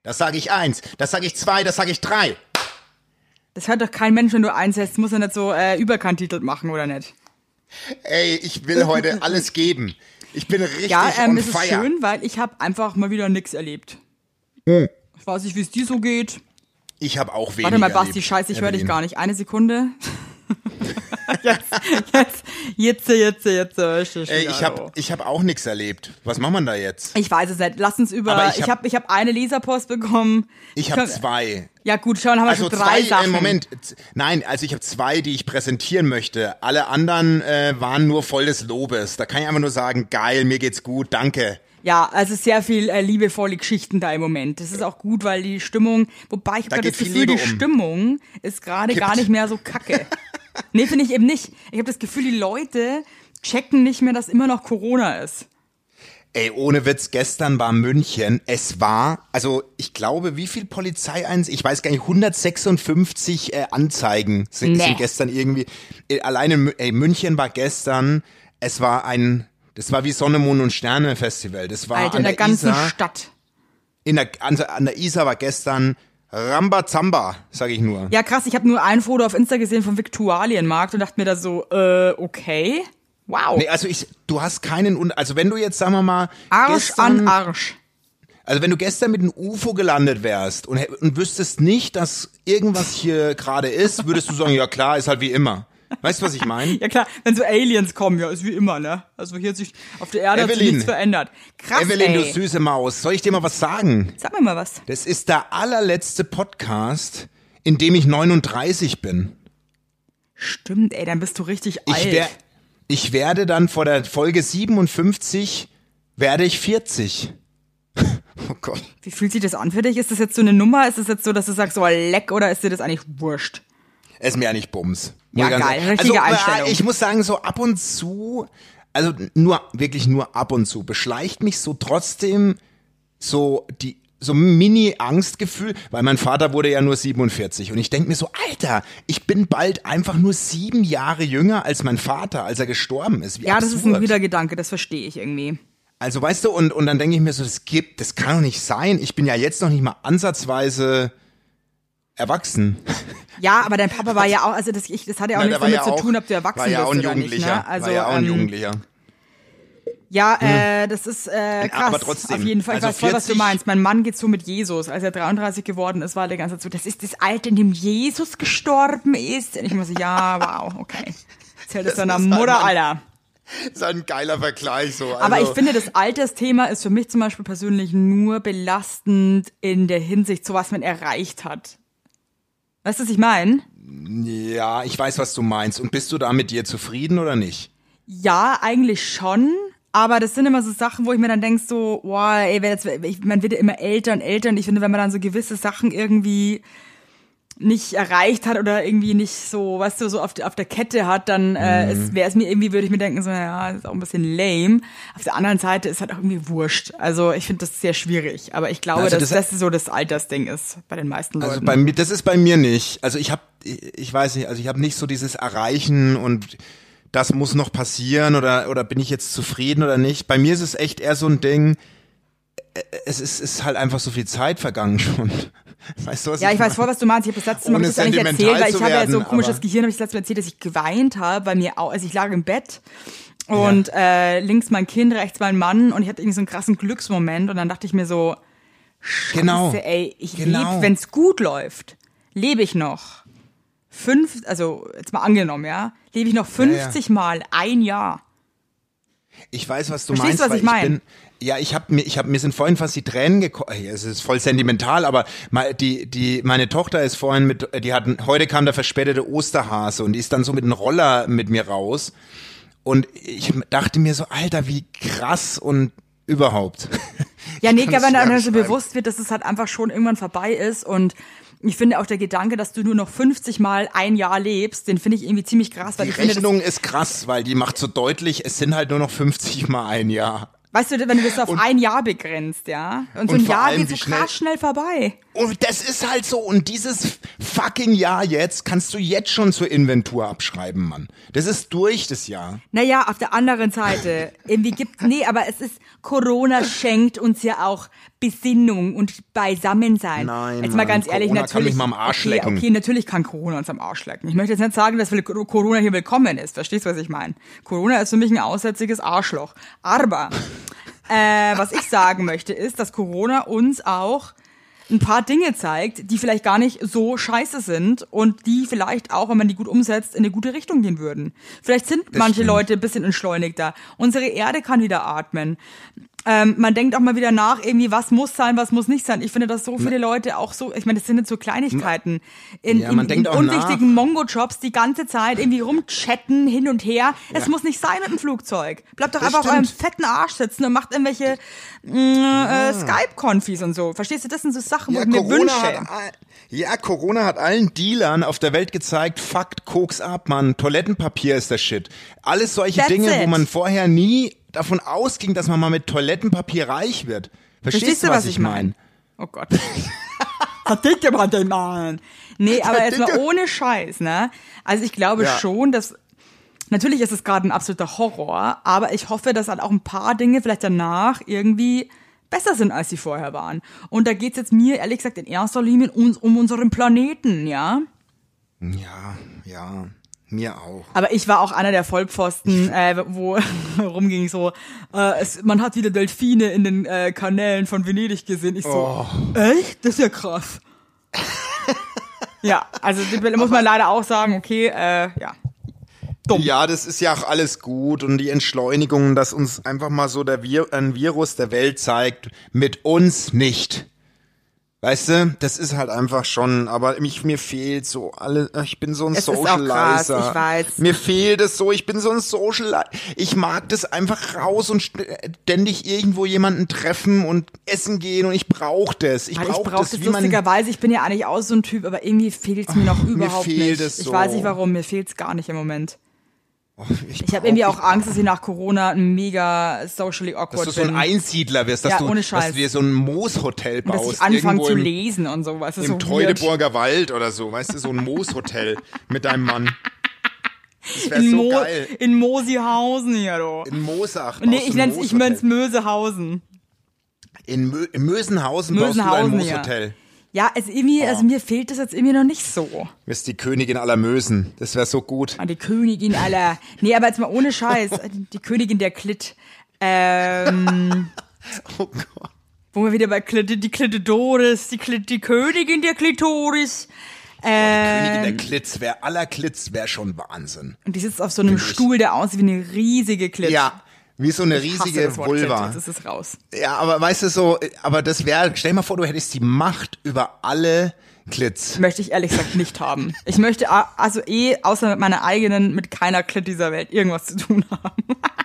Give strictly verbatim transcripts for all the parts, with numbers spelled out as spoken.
Das sage ich eins, das sage ich zwei, das sage ich drei. Das hört doch kein Mensch, wenn du eins hast. Muss er nicht so äh, überkantitelt machen, oder nicht? Ey, ich will heute alles geben. Ich bin richtig ja, ähm, on es fire. ist schön, weil ich habe einfach mal wieder nix erlebt. Hm. Ich weiß nicht, wie es dir so geht. Ich habe auch weniger Warte mal, Basti, erlebt, scheiße, ich höre dich Evelyn. gar nicht. Eine Sekunde. jetzt, jetzt, jetzt, jetzt, jetzt, jetzt. jetzt Ey, ich habe ich hab auch nichts erlebt. Was macht man da jetzt? Ich weiß es nicht. Lass uns über. Aber ich ich habe hab- ich hab eine Leserpost bekommen. Ich habe zwei. Ja gut, schon haben wir Also schon drei zwei, Sachen. äh, Moment, Z- nein, also ich habe zwei, die ich präsentieren möchte. Alle anderen äh, waren nur voll des Lobes. Da kann ich einfach nur sagen, geil, mir geht's gut, danke. Ja, also sehr viel äh, liebevolle Geschichten da im Moment. Das ist auch gut, weil die Stimmung, wobei ich Da habe das geht viel Gefühl, die Liebe um. Stimmung ist gerade gar nicht mehr so kacke. Nee, finde ich eben nicht. Ich habe das Gefühl, die Leute checken nicht mehr, dass immer noch Corona ist. Ey, ohne Witz, gestern war München, es war, also ich glaube, wie viel Polizeieinsatz, ich weiß gar nicht, hundertsechsundfünfzig äh, Anzeigen sind, Nee. sind gestern irgendwie, äh, alleine, Mü- ey, München war gestern, es war ein, das war wie Sonne, Mond und Sterne Festival, das war Alter, an in der der ganzen Isar, Stadt. in der, an, an der Isar war gestern Rambazamba, sag ich nur. Ja, krass, ich habe nur ein Foto auf Insta gesehen vom Viktualienmarkt und dachte mir da so, äh, okay. Wow. Nee, also ich, du hast keinen, Un- also wenn du jetzt, sagen wir mal, Arsch gestern, an Arsch. also wenn du gestern mit einem U F O gelandet wärst und, hä- und wüsstest nicht, dass irgendwas hier gerade ist, würdest du sagen, ja klar, ist halt wie immer. Weißt du, was ich meine? Ja klar, wenn so Aliens kommen, ja, ist wie immer, ne? Also hier hat sich auf der Erde hat sich Evelyn. nichts verändert. Krass, Evelyn, ey. du süße Maus, soll ich dir mal was sagen? Sag mir mal was. Das ist der allerletzte Podcast, in dem ich neununddreißig bin. Stimmt, ey, dann bist du richtig alt. Ich, wer, ich werde dann vor der Folge siebenundfünfzig, werde ich vierzig. Oh Gott. Wie fühlt sich das an für dich? Ist das jetzt so eine Nummer? Ist das jetzt so, dass du sagst, so leck, oder ist dir das eigentlich wurscht? Es ist mir ja nicht Bums. Ja, Muss ich ganz geil, ehrlich- richtige also, Einstellung. Ich muss sagen, so ab und zu, also nur, wirklich nur ab und zu, beschleicht mich so trotzdem so die, so ein Mini-Angstgefühl, weil mein Vater wurde ja nur siebenundvierzig und ich denke mir so, Alter, ich bin bald einfach nur sieben Jahre jünger als mein Vater, als er gestorben ist. Wie Ja, das absurd. ist ein wieder Gedanke, das verstehe ich irgendwie. Also weißt du, und, und dann denke ich mir so, das gibt, das kann doch nicht sein. Ich bin ja jetzt noch nicht mal ansatzweise erwachsen. Ja, aber dein Papa war ja auch, also das, ich, das hat ja auch Na, nichts der war damit ja zu auch- tun, ob du erwachsen war ja bist auch ein oder nicht. Jugendlicher. Ne? Also, war ja auch ein ähm, Jugendlicher. Ja, äh, das ist äh, krass. Aber trotzdem, Auf jeden Fall, ich also weiß voll, was du vierzig meinst. Mein Mann geht so mit Jesus. Als er dreiunddreißig geworden ist, war der ganze Zeit so, das ist das Alter, in dem Jesus gestorben ist. Und ich muss so, ja, wow, okay. Erzähl das Das deiner ist halt Mutter, mein- Alter. Das ist ein geiler Vergleich so. Also, Aber ich finde, das Altersthema ist für mich zum Beispiel persönlich nur belastend in der Hinsicht, so was man erreicht hat. Weißt du, was ich meine? ja, ich weiß, was du meinst. Und bist du da mit dir zufrieden oder nicht? Ja, eigentlich schon. Aber das sind immer so Sachen, wo ich mir dann denk so, wow, ey, wenn jetzt, ich, man wird ja immer älter und älter und ich finde, wenn man dann so gewisse Sachen irgendwie nicht erreicht hat oder irgendwie nicht so, weißt du, so auf, der- auf der Kette hat, dann äh, Mhm. wäre es mir irgendwie, würde ich mir denken, so, ja, das ist auch ein bisschen lame. Auf der anderen Seite ist halt auch irgendwie wurscht. Also ich finde das sehr schwierig. Aber ich glaube, Also dass das- das so das Altersding ist bei den meisten Leuten. Also bei mir, das ist bei mir nicht. Also ich habe, ich weiß nicht, also ich habe nicht so dieses Erreichen und das muss noch passieren oder oder bin ich jetzt zufrieden oder nicht. Bei mir ist es echt eher so ein Ding. äh, Es ist, ist halt einfach so viel Zeit vergangen schon. Weißt du, was Ja, ich weiß meine? voll, was du meinst. Ich habe das letzte Mal Ohne hab ich das eigentlich sentimental erzählt, weil ich zu habe ja werden, so ein komisches aber- Gehirn, habe ich das letzte Mal erzählt, dass ich geweint habe bei mir auch. Also ich lag im Bett und äh, links mein Kind, rechts mein Mann und ich hatte irgendwie so einen krassen Glücksmoment und dann dachte ich mir so, Genau. Scheiße, ey, ich Genau. lebe, wenn es gut läuft, lebe ich noch fünf, also jetzt mal angenommen, ja, lebe ich noch fünfzig Mal ein Jahr. Ich weiß, was du Verstehst meinst, du, was weil ich mein? bin, ja, ich habe mir, ich habe mir sind vorhin fast die Tränen gekommen. Es ist voll sentimental, aber mal- die, die, meine Tochter ist vorhin mit, die hatten, heute kam der verspätete Osterhase und die ist dann so mit einem Roller mit mir raus und ich dachte mir so, Alter, wie krass und überhaupt. Ja, nee, kann wenn es dann schwer so beschreiben. bewusst wird, dass es halt einfach schon irgendwann vorbei ist und ich finde auch der Gedanke, dass du nur noch fünfzig Mal ein Jahr lebst, den finde ich irgendwie ziemlich krass, weil Die ich finde, das, Rechnung ist krass, weil die macht so deutlich, es sind halt nur noch fünfzig mal ein Jahr. Weißt du, wenn du das auf und, ein Jahr begrenzt, ja? Und so und ein Jahr geht so schnell, krass schnell vorbei. Und das ist halt so. Und dieses fucking Jahr jetzt kannst du jetzt schon zur Inventur abschreiben, Mann. Das ist durch, das Jahr. Naja, auf der anderen Seite, irgendwie gibt, nee, aber es ist, Corona schenkt uns ja auch Besinnung und Beisammensein. Nein, jetzt mal ganz Mann, ehrlich, Corona natürlich. Kann mich mal am Arsch okay, lecken. okay, natürlich kann Corona uns am Arsch lecken. Ich möchte jetzt nicht sagen, dass Corona hier willkommen ist. Verstehst du, was ich meine? Corona ist für mich ein aussätziges Arschloch. Aber Äh, was ich sagen möchte, ist, dass Corona uns auch ein paar Dinge zeigt, die vielleicht gar nicht so scheiße sind und die vielleicht auch, wenn man die gut umsetzt, in eine gute Richtung gehen würden. Vielleicht sind das manche stimmt. Leute ein bisschen entschleunigter. Unsere Erde kann wieder atmen. Ähm, man denkt auch mal wieder nach, irgendwie, was muss sein, was muss nicht sein. Ich finde, dass so viele Leute auch so, ich meine, das sind jetzt so Kleinigkeiten, in, ja, man in, denkt in auch unwichtigen Mongo-Jobs die ganze Zeit irgendwie rumchatten, hin und her. Es ja. muss nicht sein mit dem Flugzeug. Bleibt doch das einfach auf eurem stimmt. fetten Arsch sitzen und macht irgendwelche mh, äh, Skype-Konfis und so. Verstehst du, das sind so Sachen, wo ja, ich mir Corona wünsche. Hat, ja, Corona hat allen Dealern auf der Welt gezeigt, fuckt Koks ab, Mann. Toilettenpapier ist der Shit. Alles solche That's Dinge, it. wo man vorher nie davon ausging, dass man mal mit Toilettenpapier reich wird. Verstehst, Verstehst du, was, was ich meine? Mein? Oh Gott. Verdicke mal den Mann. Nee, aber jetzt mal ohne Scheiß, ne? Also ich glaube ja. schon, dass, natürlich ist es gerade ein absoluter Horror, aber ich hoffe, dass halt auch ein paar Dinge vielleicht danach irgendwie besser sind, als sie vorher waren. Und da geht's jetzt mir, ehrlich gesagt, in erster Linie um, um unseren Planeten, ja? Ja, ja. Mir auch. Aber ich war auch einer der Vollpfosten, äh, wo rumging so, äh, es, man hat wieder Delfine in den äh, Kanälen von Venedig gesehen. Ich so, oh. Echt? Das ist ja krass. Ja, also muss man leider auch sagen, okay, äh, ja. Dumm. Ja, das ist ja auch alles gut und die Entschleunigung, dass uns einfach mal so der Vir- ein Virus der Welt zeigt, mit uns nicht. Weißt du, das ist halt einfach schon, aber mich, mir fehlt so alle, ich bin so ein es Socializer. Ist auch krass, ich weiß. Mir fehlt es so, ich bin so ein Socializer. Ich mag das einfach raus und ständig irgendwo jemanden treffen und essen gehen und ich brauche das. Ich brauche brauch das, das wie man lustigerweise, ich bin ja eigentlich auch so ein Typ, aber irgendwie fehlt es mir noch Ach, überhaupt mir fehlt nicht. Es so. Ich weiß nicht warum, mir fehlt es gar nicht im Moment. Oh, ich ich habe irgendwie auch Angst, dass ich nach Corona mega socially awkward bin. Dass du so ein Einsiedler wirst, dass, ja, du, ohne Scheiß. dass du dir so ein Mooshotel baust. Und dass ich anfange zu im, lesen und so, weißt du, Im so Teutoburger Wald oder so, weißt du, so ein Mooshotel mit deinem Mann. Das wäre in so Mo- geil. In Mosihausen hier, du. In Moosach. Nee, ich nenn's, ich nenn's Mösehausen. In, Mö- in Mösenhausen, Mösenhausen baust du ein Mooshotel. Ja. Ja, es irgendwie, oh. also mir fehlt das jetzt irgendwie noch nicht so. Du bist die Königin aller Mösen. Das wäre so gut. Ah, die Königin aller. Nee, aber jetzt mal ohne Scheiß. Die Königin der Klit. Ähm, oh Gott. Wo wir wieder bei Klit, die Klitoris, die Klit, die Königin der Klitoris. Ähm, die Königin der Klitz, wer aller Klitz, wäre schon Wahnsinn. Und die sitzt auf so einem Find Stuhl, der aussieht wie eine riesige Klit. Ja. Wie so eine ich riesige das Vulva. Das ist raus. Ja, aber weißt du so, aber das wäre, stell dir mal vor, du hättest die Macht über alle Klits. Möchte ich ehrlich gesagt nicht haben. Ich möchte also eh, außer mit meiner eigenen, mit keiner Klit dieser Welt irgendwas zu tun haben.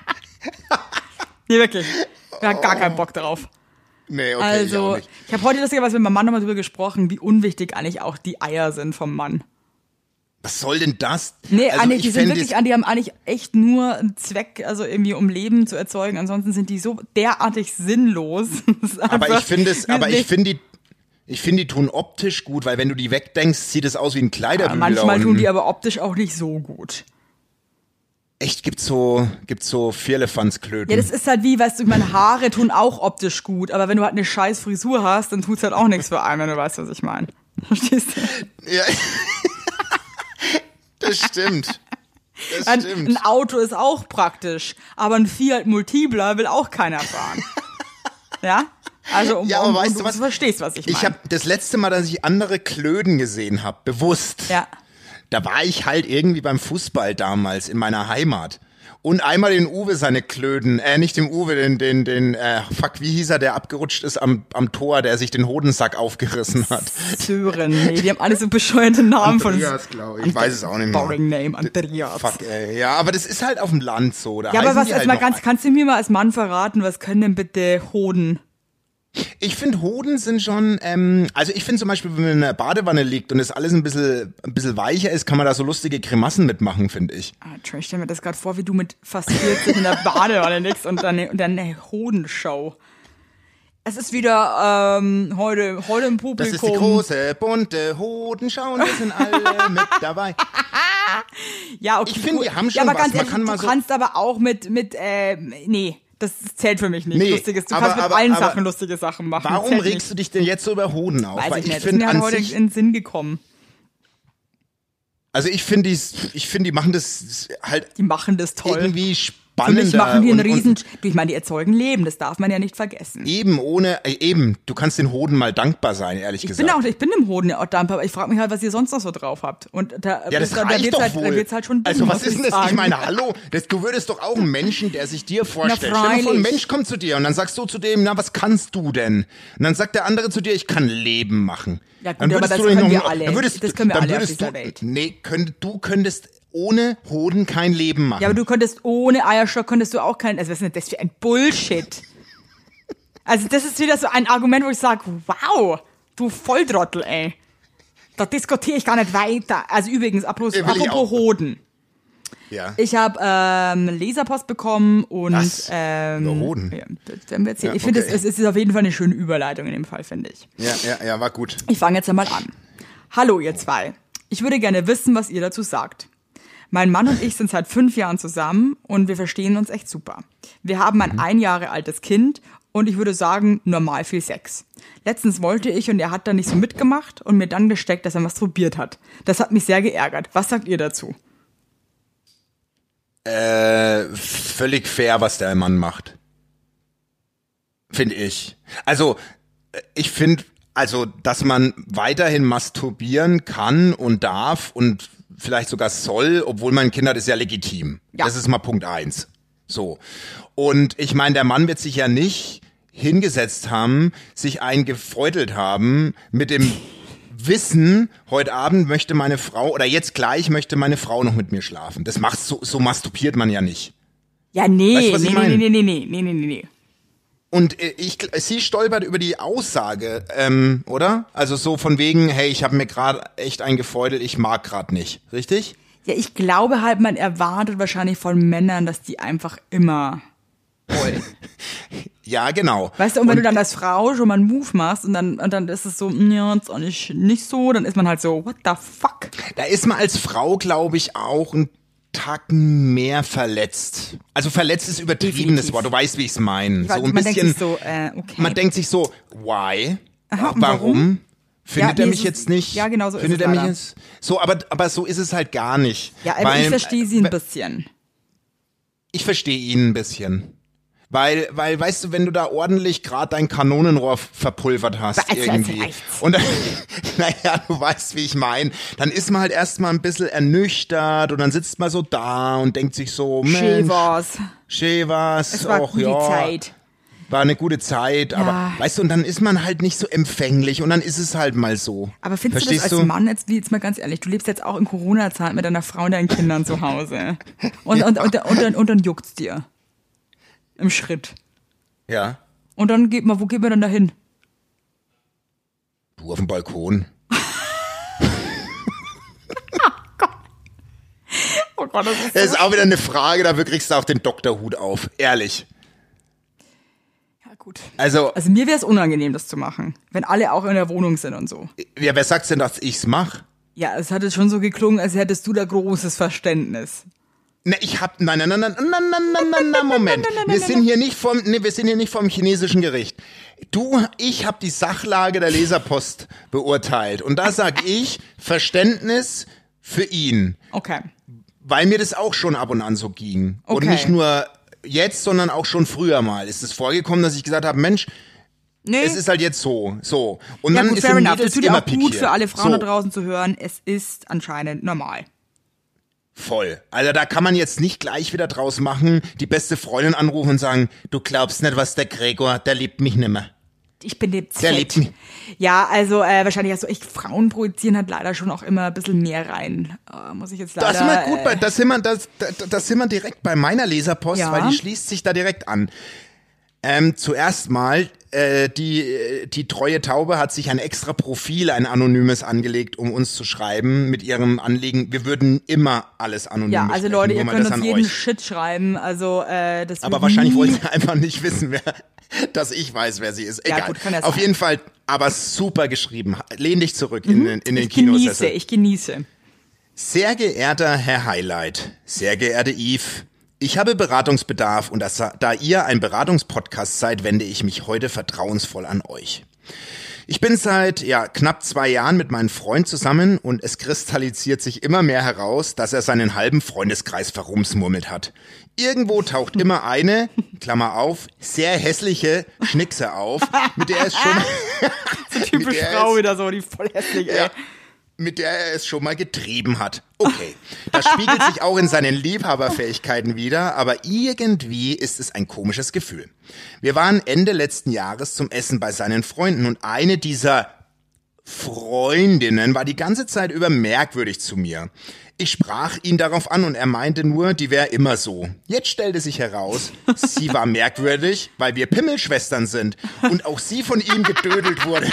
Nee, wirklich. Ich hab gar keinen Bock drauf. Nee, okay, also, ich auch nicht. Ich habe heute lustigerweise mit meinem Mann nochmal drüber gesprochen, wie unwichtig eigentlich auch die Eier sind vom Mann. Was soll denn das? Nee, also eigentlich, die sind wirklich, das, die haben eigentlich echt nur einen Zweck, also irgendwie um Leben zu erzeugen. Ansonsten sind die so derartig sinnlos. Aber ich finde es, aber ich finde die, ich finde die tun optisch gut, weil wenn du die wegdenkst, sieht es aus wie ein Kleiderbügel. Ja, manchmal tun die aber optisch auch nicht so gut. Echt, gibt's so, gibt's so Vierlefanzklöten. Ja, das ist halt wie, weißt du, meine Haare tun auch optisch gut, aber wenn du halt eine scheiß Frisur hast, dann tut's halt auch nichts für einen, wenn du weißt, was ich meine. Verstehst du? Ja. Das stimmt. Das ein, stimmt. Ein Auto ist auch praktisch, aber ein Fiat Multipla will auch keiner fahren. Ja? Also, um, ja, aber um, weißt um, du du was? verstehst, was ich meine. Ich habe das letzte Mal, dass ich andere Klöden gesehen habe, bewusst. Ja. Da war ich halt irgendwie beim Fußball damals in meiner Heimat. Und einmal den Uwe seine Klöden, äh, nicht den Uwe, den, den, den, äh, fuck, wie hieß er, der abgerutscht ist am, am Tor, der sich den Hodensack aufgerissen hat. Sören, nee, die haben alle so bescheuerte Namen Andreas, von. glaube ich. Ich weiß es auch nicht mehr. Boring Name, Andreas. Fuck, ey. Ja, aber das ist halt auf dem Land so. Da ja, aber was, die also halt mal noch ganz, kannst du mir mal als Mann verraten, was können denn bitte Hoden? Ich finde, Hoden sind schon, ähm, also ich finde zum Beispiel, wenn man in einer Badewanne liegt und es alles ein bisschen, ein bisschen weicher ist, kann man da so lustige Grimassen mitmachen, finde ich. Ah, ich stell mir das gerade vor, wie du mit fast vierzig in der Badewanne liegst und dann eine, und dann eine Hodenshow. Es ist wieder ähm, heute, heute im Publikum. Das ist die große, bunte Hodenschau und wir sind alle mit dabei. Ja, okay. Ich finde, die haben schon ja, aber was. Ganz ehrlich, man kann du mal so kannst aber auch mit, mit, äh, nee. Das zählt für mich nicht. Nee, Lustiges. Du aber, kannst mit aber, allen aber, Sachen lustige Sachen machen. Warum Zählt regst nicht. du dich denn jetzt so über Hoden auf? Weiß Weil ich ich nicht. finde Das ist mir an halt heute sich, in den Sinn gekommen. also ich finde die, ich finde die machen das halt Die machen das toll. irgendwie Für spannender. mich machen die einen und, riesen, und ich meine, die erzeugen Leben, das darf man ja nicht vergessen. eben ohne, äh, eben, du kannst den Hoden mal dankbar sein, ehrlich Ich gesagt. bin auch, ich bin dem Hoden ja auch dankbar, aber ich frage mich halt, was ihr sonst noch so drauf habt. Und da, Ja, das da, da reicht wird's doch halt, wohl. Da wird's halt schon dumm, also was muss ist denn das? sagen. Ich meine, hallo, das, du würdest doch auch einen Menschen, der sich dir vorstellt. Na, Stell dir vor, ein freilich. Mensch kommt zu dir und dann sagst du zu dem, na, was kannst du denn? Und dann sagt der andere zu dir, ich kann Leben machen. Ja, gut, dann aber würdest das du doch können noch- wir alle. Dann würdest, Das können wir dann alle auf würdest dieser du, Welt. Nee, könnt, du könntest ohne Hoden kein Leben machen. Ja, aber du könntest ohne Eierstock, könntest du auch keinen, also was ist denn das für ein Bullshit? Also das ist wieder so ein Argument, wo ich sage, wow, du Volltrottel, ey. Da diskutiere ich gar nicht weiter. Also übrigens, apropos, Ja, will ich apropos auch. Hoden. ja. Ich habe ähm, Leserpost bekommen und Was? ähm, Über Hoden? Ja, das werden wir jetzt sehen. Ja, Ich finde, okay. es, es ist auf jeden Fall eine schöne Überleitung in dem Fall, finde ich. ja, ja, ja, war gut. Ich fange jetzt einmal an. Hallo, ihr zwei. Ich würde gerne wissen, was ihr dazu sagt. Mein Mann und ich sind seit fünf Jahren zusammen und wir verstehen uns echt super. Wir haben ein ein Jahre altes Kind und ich würde sagen, normal viel Sex. Letztens wollte ich und er hat da nicht so mitgemacht und mir dann gesteckt, dass er masturbiert hat. Das hat mich sehr geärgert. Was sagt ihr dazu? Äh, völlig fair, was der Mann macht. Finde ich. Also, äh, ich finde, also, dass man weiterhin masturbieren kann und darf und vielleicht sogar soll, obwohl man ein Kind hat, ist ja legitim. Ja. Das ist mal Punkt eins. So. Und ich meine, der Mann wird sich ja nicht hingesetzt haben, sich eingefreudelt haben mit dem Wissen, heute Abend möchte meine Frau oder jetzt gleich möchte meine Frau noch mit mir schlafen. Das macht so, so masturbiert man ja nicht. Ja, nee, Weißt du, was nee, ich nee, meine? nee, nee, nee, nee, nee, nee, nee. Und äh, ich, sie stolpert über die Aussage, ähm, oder? Also so von wegen, hey, ich habe mir gerade echt eingefeudelt, ich mag gerade nicht. Richtig? Ja, ich glaube halt, man erwartet wahrscheinlich von Männern, dass die einfach immer wollen. Ja, genau. Weißt du, und wenn du dann als Frau schon mal einen Move machst und dann, und dann ist es so, ja, ist auch nicht, nicht so, dann ist man halt so, what the fuck? Da ist man als Frau, glaube ich, auch ein Tacken mehr verletzt. Also verletzt ist übertriebenes Definitiv. Wort, du weißt, wie ich es meine. So Weil ein man bisschen, denkt sich so, äh, okay. man denkt sich so, why? Aha, und warum? warum? Findet Ja, er nee, mich es jetzt ist- nicht? ja, genau so ist Findet es er mich leider. jetzt? So, aber, aber so ist es halt gar nicht. Ja, aber Weil, ich verstehe sie ein äh, bisschen. Ich verstehe ihn ein bisschen. Weil, weil, weißt du, wenn du da ordentlich gerade dein Kanonenrohr verpulvert hast Was, jetzt irgendwie. reicht's. Und dann, naja, du weißt, wie ich meine. Dann ist man halt erstmal ein bisschen ernüchtert und dann sitzt man so da und denkt sich so, Mensch, Schön war's. schön was, Es war och, gute ja, Zeit. war eine gute Zeit, Ja. aber weißt du, und dann ist man halt nicht so empfänglich und dann ist es halt mal so. Aber findest Verstehst du das als Mann, jetzt, wie jetzt mal ganz ehrlich, du lebst jetzt auch in Corona-Zeit mit deiner Frau und deinen Kindern zu Hause. Und, und, und, und, dann, und dann juckt's dir. Im Schritt. Ja. Und dann geht man, wo geht man dann dahin? Du auf dem Balkon. Oh Gott, das ist Das ist auch wieder eine Frage, dafür kriegst du auch den Doktorhut auf. Ehrlich. ja gut. Also, Also mir wäre es unangenehm, das zu machen, wenn alle auch in der Wohnung sind und so. ja, wer sagt denn, dass ich's mach? Ja, es hat jetzt schon so geklungen, als hättest du da großes Verständnis. Ne, ich hab, nein, nein, nein, nein, nein, nein, nein, nein, nein, Moment. Wir sind hier nicht vom, nee, wir sind hier nicht vom chinesischen Gericht. Du, ich hab die Sachlage der Leserpost beurteilt. Und da sag ich Verständnis für ihn. Okay. Weil mir das auch schon ab und an so ging. Und Okay. nicht nur jetzt, sondern auch schon früher mal. Ist es vorgekommen, dass ich gesagt habe, Mensch, Nee. es ist halt jetzt so, so. Und ja dann gut, ist fair ein enough. Mädels Das tut ja immer auch gut pikiert. für alle Frauen so. da draußen zu hören. Es ist anscheinend normal. Voll. Also da kann man jetzt nicht gleich wieder draus machen, die beste Freundin anrufen und sagen, du glaubst nicht, was der Gregor, der liebt mich nimmer. Ich bin dem Der liebt mich. Ja, also äh, wahrscheinlich also ich Frauen projizieren halt leider schon auch immer ein bisschen mehr rein. Äh, muss ich jetzt leider. Da sind wir gut äh, bei, da sind wir, da, da, da sind wir direkt bei meiner Leserpost, Ja. weil die schließt sich da direkt an. Ähm, zuerst mal, äh, die, die treue Taube hat sich ein extra Profil, ein anonymes angelegt, um uns zu schreiben mit ihrem Anliegen. Wir würden immer alles anonym Ja, also Leute, ihr Nur mal könnt das uns an jeden euch. Shit schreiben. Also äh, das Aber wird wahrscheinlich nie- wollen sie einfach nicht wissen, wer, dass ich weiß, wer sie ist. Egal. Ja, gut, kann ja Auf sein. jeden Fall, aber super geschrieben. Lehn dich zurück in den, in den Ich genieße, Kinosessel. ich genieße. Sehr geehrter Herr Highlight, sehr geehrte Yves, ich habe Beratungsbedarf und das, da ihr ein Beratungspodcast seid, wende ich mich heute vertrauensvoll an euch. Ich bin seit ja, knapp zwei Jahren mit meinem Freund zusammen und es kristallisiert sich immer mehr heraus, dass er seinen halben Freundeskreis verrumsmurmelt hat. Irgendwo taucht immer eine, Klammer auf, sehr hässliche Schnickse auf, mit der es schon... So typisch der Frau ist- wieder so, die voll hässlich, ey. Ja, mit der er es schon mal getrieben hat. Okay, das spiegelt sich auch in seinen Liebhaberfähigkeiten wider, aber irgendwie ist es ein komisches Gefühl. Wir waren Ende letzten Jahres zum Essen bei seinen Freunden und eine dieser Freundinnen war die ganze Zeit über merkwürdig zu mir. Ich sprach ihn darauf an und er meinte nur, die wäre immer so. Jetzt stellte sich heraus, sie war merkwürdig, weil wir Pimmelschwestern sind und auch sie von ihm gedödelt wurde.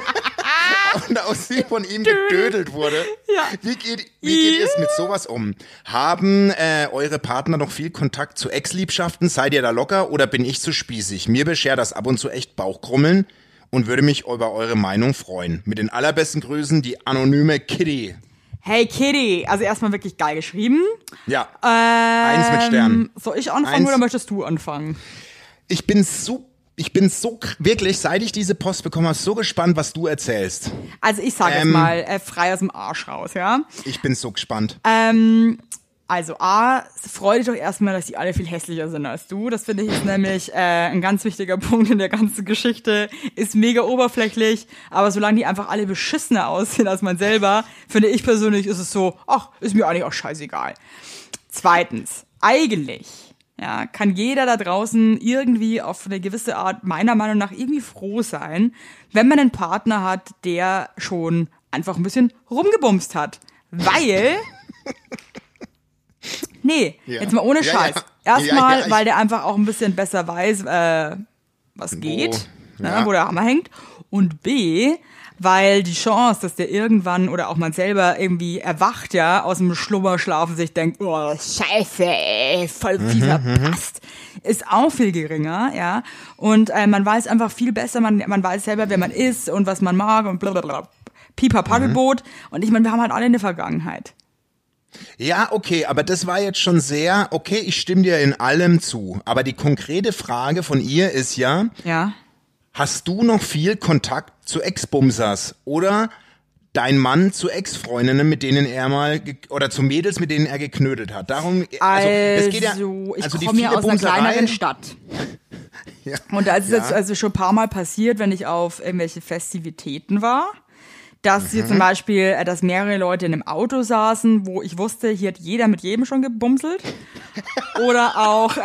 Und auch sie von ihm gedödelt wurde. Ja. Wie geht, wie geht ihr es mit sowas um? Haben äh, eure Partner noch viel Kontakt zu Ex-Liebschaften? Seid ihr da locker oder bin ich zu spießig? Mir beschert das ab und zu echt Bauchkrummeln und würde mich über eure Meinung freuen. Mit den allerbesten Grüßen, die anonyme Kitty. Hey Kitty, also erstmal wirklich geil geschrieben. Ja, Ähm, eins mit Stern. Soll ich anfangen Eins. oder möchtest du anfangen? Ich bin so, ich bin so, k- wirklich, seit ich diese Post bekommen habe, so gespannt, was du erzählst. Also ich sage Ähm. jetzt mal äh, frei aus dem Arsch raus, ja. Ich bin so gespannt. Ähm, also A, freu dich doch erstmal, dass die alle viel hässlicher sind als du. Das finde ich ist nämlich äh, ein ganz wichtiger Punkt in der ganzen Geschichte. Ist mega oberflächlich, aber solange die einfach alle beschissener aussehen als man selber, finde ich persönlich, ist es so, ach, ist mir eigentlich auch scheißegal. Zweitens, eigentlich, ja, kann jeder da draußen irgendwie auf eine gewisse Art, meiner Meinung nach, irgendwie froh sein, wenn man einen Partner hat, der schon einfach ein bisschen rumgebumst hat. Weil... Nee, Ja. jetzt mal ohne Ja, Scheiß. ja. Erstmal, Ja, ja, ich- weil der einfach auch ein bisschen besser weiß, äh, was geht, Wo, ne, ja. wo der Hammer hängt. Und B, weil die Chance, dass der irgendwann oder auch man selber irgendwie erwacht, ja, aus dem Schlummerschlaf und sich denkt, oh, scheiße, ey, voll viel verpasst, ist auch viel geringer, ja. Und äh, man weiß einfach viel besser, man, man weiß selber, wer man ist und was man mag und blablabla. Pipa Paddelboot. Und ich meine, wir haben halt alle eine Vergangenheit. Ja, okay, aber das war jetzt schon sehr, okay, ich stimme dir in allem zu. Aber die konkrete Frage von ihr ist ja, Ja. hast du noch viel Kontakt zu Ex-Bumsers oder dein Mann zu Ex-Freundinnen, mit denen er mal, ge- oder zu Mädels, mit denen er geknödelt hat? Darum, also, das geht ja, Also, ich also die komme ja viele aus einer Bumserei- kleineren Stadt. Ja. Und da ist es Ja. jetzt also schon ein paar Mal passiert, wenn ich auf irgendwelche Festivitäten war, dass hier Mhm. zum Beispiel, äh, dass mehrere Leute in einem Auto saßen, wo ich wusste, hier hat jeder mit jedem schon gebumselt. Oder auch,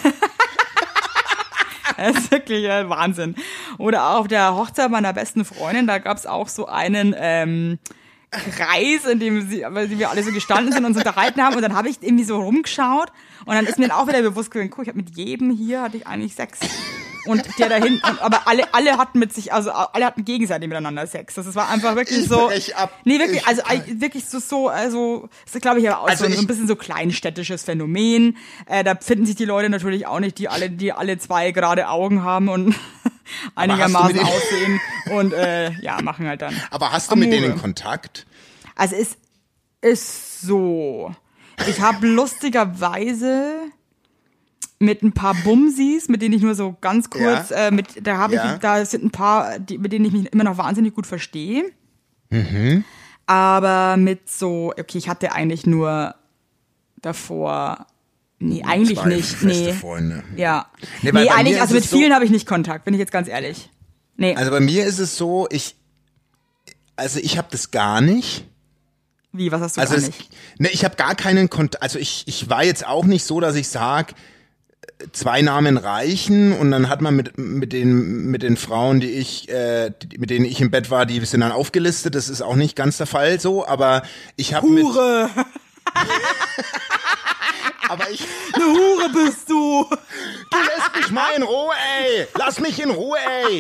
das ist wirklich äh, Wahnsinn. Oder auch auf der Hochzeit meiner besten Freundin, da gab es auch so einen ähm, Kreis, in dem sie, weil wir alle so gestanden sind und uns unterhalten haben. Und dann habe ich irgendwie so rumgeschaut und dann ist mir dann auch wieder bewusst geworden, guck, ich habe mit jedem hier hatte ich eigentlich Sex. Und der da hinten, und- aber alle, alle hatten mit sich, also alle hatten gegenseitig miteinander Sex. Das war einfach wirklich Ich so. brech ab. Nee, wirklich, Ich- also äh, wirklich so, so, also, das ist, glaube ich, aber auch Also so, ich- so ein bisschen so kleinstädtisches Phänomen. Äh, da finden sich die Leute natürlich auch nicht, die alle, die alle zwei gerade Augen haben und einigermaßen mit ihnen- aussehen und äh, ja, machen halt dann. Aber hast du mit Amore. denen Kontakt? Also es ist so. Ich habe lustigerweise mit ein paar Bumsis, mit denen ich nur so ganz kurz, Ja. äh, mit, da habe Ja. ich, da sind ein paar, die, mit denen ich mich immer noch wahnsinnig gut verstehe. Mhm. Aber mit so, okay, ich hatte eigentlich nur davor, nee, eigentlich Zwei nicht, feste nee. Freunde. Ja. Nee, Nee, weil bei eigentlich, mir also ist mit es so- vielen habe ich nicht Kontakt, bin ich jetzt ganz ehrlich. Nee, Also bei mir ist es so, ich, also ich habe das gar nicht. wie, was hast du Also gar es, nicht? ne, ich habe gar keinen Kontakt. Also ich, ich war jetzt auch nicht so, dass ich sag, zwei Namen reichen und dann hat man mit mit den mit den Frauen, die ich äh, die, mit denen ich im Bett war, die sind dann aufgelistet. Das ist auch nicht ganz der Fall so, aber ich habe mit Hure! Aber ich... Eine Hure bist du. Du lässt mich mal in Ruhe, ey. Lass mich in Ruhe, ey.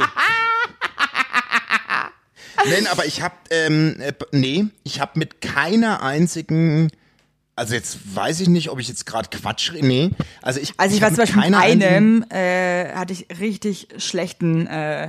Nein, aber ich hab, ähm, äh, nee, ich hab mit keiner einzigen... Also jetzt weiß ich nicht, ob ich jetzt gerade Quatsch... Nee, also ich... Also ich, ich war hab zum Beispiel mit keiner einem, äh, hatte ich richtig schlechten... Äh,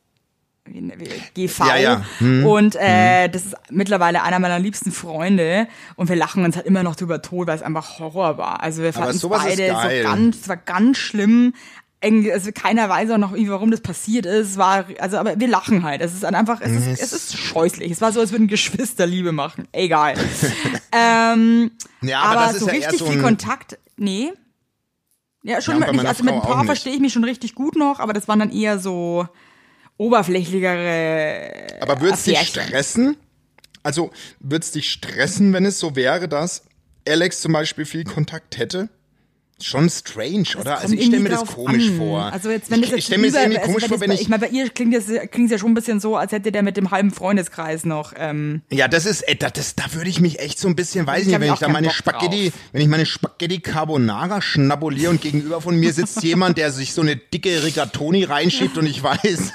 G V Ja, ja. Hm. Und äh, das ist mittlerweile einer meiner liebsten Freunde und wir lachen uns halt immer noch drüber tot, weil es einfach Horror war. Also wir fanden es sowas ist beide geil. so ganz, es war ganz schlimm. Irgendwie, also keiner weiß auch noch, warum das passiert ist. War, also, aber wir lachen halt. Es ist einfach, es ist, es ist scheußlich. Es war so, als würden Geschwister Liebe machen. Egal. ähm, Ja, aber, aber das ist so ja richtig eher so viel ein, Kontakt, nee. Ja, schon Ja, mal bei nicht. meiner Also mit ein Frau auch paar nicht. verstehe ich mich schon richtig gut noch, aber das waren dann eher so oberflächlichere Aber würde es dich Affärchen. stressen? Also, würde es dich stressen, wenn es so wäre, dass Alex zum Beispiel viel Kontakt hätte? Schon strange, oder? Kommt Also ich stelle mir irgendwie das drauf komisch an. vor. Also jetzt, wenn ich das jetzt ich stelle mir das über- irgendwie also komisch wenn vor, das wenn bei, ich... ich meine, bei ihr klingt das, klingt ja schon ein bisschen so, als hätte der mit dem halben Freundeskreis noch. Ähm, Ja, das ist, äh, das, das, da würde ich mich echt so ein bisschen, weiß Ich nicht, hab wenn ja ich auch da keinen meine Bock Spaghetti, drauf. wenn ich meine Spaghetti Carbonara schnabuliere und gegenüber von mir sitzt jemand, der sich so eine dicke Rigatoni reinschiebt und ich weiß,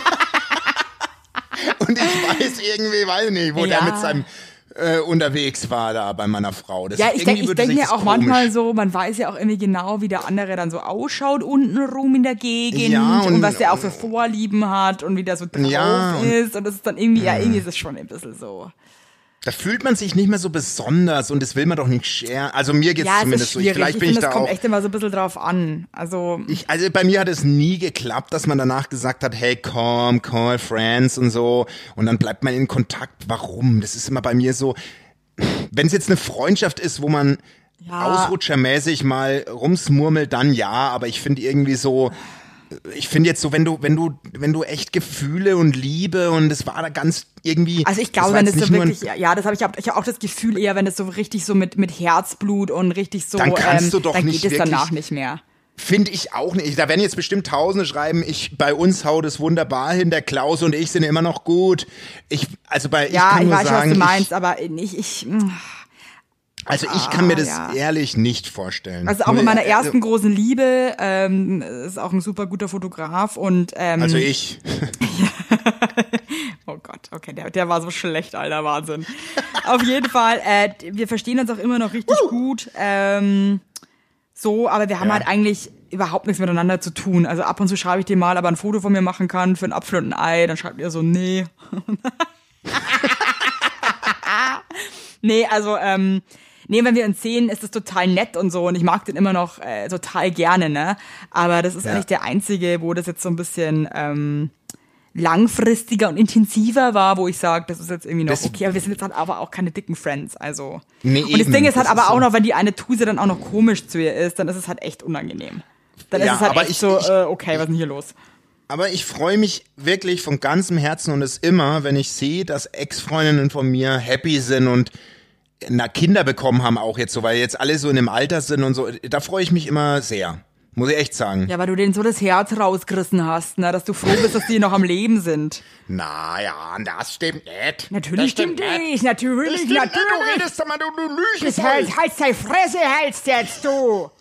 und ich weiß irgendwie, weiß nicht, wo Ja. der mit seinem äh, unterwegs war da bei meiner Frau. Das ja, ich irgendwie denke ich würde denk sich mir das auch komisch- manchmal so, man weiß ja auch irgendwie genau, wie der andere dann so ausschaut untenrum in der Gegend Ja, und, und- was der auch für Vorlieben hat und wie der so drauf Ja, und- ist und das ist dann irgendwie, ja, irgendwie ist es schon ein bisschen so. Da fühlt man sich nicht mehr so besonders und das will man doch nicht share. Also mir geht's Ja, es zumindest ist so. schwierig. Vielleicht ich bin ich finde, da das kommt auch. echt immer so ein bisschen drauf an. Also, Ich, also bei mir hat es nie geklappt, dass man danach gesagt hat, hey, komm, call friends und so. Und dann bleibt man in Kontakt. Warum? Das ist immer bei mir so, wenn es jetzt eine Freundschaft ist, wo man Ja. ausrutschermäßig mal rumsmurmelt, dann ja. Aber ich finde irgendwie so, ich finde jetzt so, wenn du, wenn du, wenn du echt Gefühle und Liebe und es war da ganz irgendwie. Also ich glaube, war wenn jetzt es so nicht nur ein- wirklich, ja, ja, das habe ich, hab, ich habe auch das Gefühl eher, wenn es so richtig so mit mit Herzblut und richtig so, Dann kannst ähm, du doch dann nicht geht es danach wirklich- nicht mehr. Finde ich auch nicht. Da werden jetzt bestimmt Tausende schreiben, ich, bei uns haut es wunderbar hin, der Klaus und ich sind immer noch gut. Ich, also bei, ich Ja, kann ich nur weiß, sagen, was du meinst, ich, aber ich, ich, mh. also ich kann mir das ja. ehrlich nicht vorstellen. also auch mit meiner Also- ersten großen Liebe, ähm, ist auch ein super guter Fotograf und, ähm, Also ich. oh Gott, okay, der, der war so schlecht, Alter, Wahnsinn. Auf jeden Fall, äh, wir verstehen uns auch immer noch richtig gut, ähm, so, aber wir haben Ja. halt eigentlich überhaupt nichts miteinander zu tun. Also ab und zu schreibe ich dir mal, ob er ein Foto von mir machen kann für einen Apfel und ein Ei, dann schreibt er so, nee. nee, also, ähm, nee, wenn wir uns sehen, ist das total nett und so und ich mag den immer noch äh, total gerne, ne? Aber das ist Ja. eigentlich der einzige, wo das jetzt so ein bisschen ähm, langfristiger und intensiver war, wo ich sage, das ist jetzt irgendwie noch Das- okay, aber wir sind jetzt halt aber auch keine dicken Friends, also. Nee, und das eben, Ding ist halt das aber ist auch so. noch, wenn die eine Tuse dann auch noch komisch zu ihr ist, dann ist es halt echt unangenehm. Dann Ja, ist es halt aber echt ich- so, ich- äh, okay, was ist denn hier los? Aber ich freue mich wirklich von ganzem Herzen und es immer, wenn ich sehe, dass Ex-Freundinnen von mir happy sind und na, Kinder bekommen haben auch jetzt so, weil jetzt alle so in dem Alter sind und so. Da freue ich mich immer sehr. Muss ich echt sagen. Ja, weil du denen so das Herz rausgerissen hast, ne, dass du froh bist, dass die noch am Leben sind. Na ja, das stimmt nicht. Natürlich das stimmt nicht, natürlich, Das stimmt nicht, du natürlich. redest doch mal, du, du lügst. Das heißt, halt deine Fresse, hältst jetzt, du!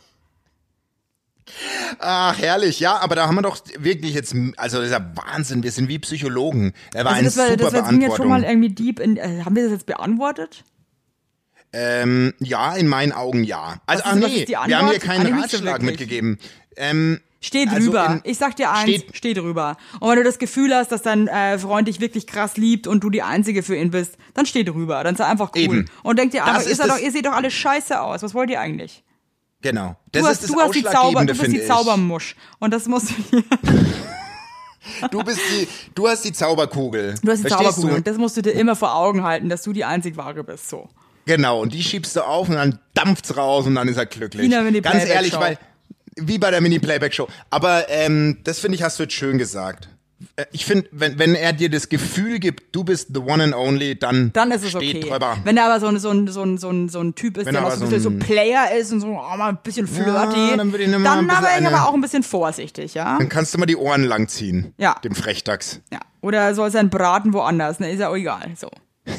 Ach, herrlich, ja, aber da haben wir doch wirklich jetzt, also das ist ja Wahnsinn, wir sind wie Psychologen. Er war Also eine das war, super das war ging jetzt schon mal Beantwortung. irgendwie deep in, äh, haben wir das jetzt beantwortet? Ähm, ja, in meinen Augen ja. Also, Was ach ist- was nee, ist die wir haben hier Antwort? keinen Eigentlich nicht so Ratschlag wirklich. mitgegeben. Ähm, Steh Also drüber. in- ich sag dir eins, steht- steh drüber. Und wenn du das Gefühl hast, dass dein äh, Freund dich wirklich krass liebt und du die Einzige für ihn bist, dann steh drüber. Dann sei einfach cool. Eben. Und denk dir Das einfach, ihr, ist seid das- doch, ihr seht doch alle scheiße aus. Was wollt ihr eigentlich? genau. Das Du ist hast, das du hast die Zauber, Ausschlaggebende, du bist die finde ich. Zaubermusch. Und das musst du, Du bist die, du hast die Zauberkugel. du hast die Verstehst Zauberkugel. du? Und das musst du dir immer vor Augen halten, dass du die einzig wahre bist, so. Genau, und die schiebst du auf und dann dampft's raus und dann ist er glücklich. Wie in der Ganz Mini-Playback-Show. ehrlich, weil, wie bei der Mini-Playback-Show. Aber ähm, das finde ich, hast du jetzt schön gesagt. Äh, Ich finde, wenn, wenn er dir das Gefühl gibt, du bist the one and only, dann, Dann ist es steht okay. drüber. Wenn er aber so ein, so ein, so ein, so ein, so ein Typ ist, Wenn der er noch so ein aber bisschen so so ein- Player ist und so oh, mal ein bisschen flirty, Ja, dann würde ich immer dann ein bisschen aber ich eine- aber auch ein bisschen vorsichtig, ja? Dann kannst du mal die Ohren langziehen. Ja. Dem Frechdachs. Ja. Oder soll sein Braten woanders, ne? Ist ja auch egal, so.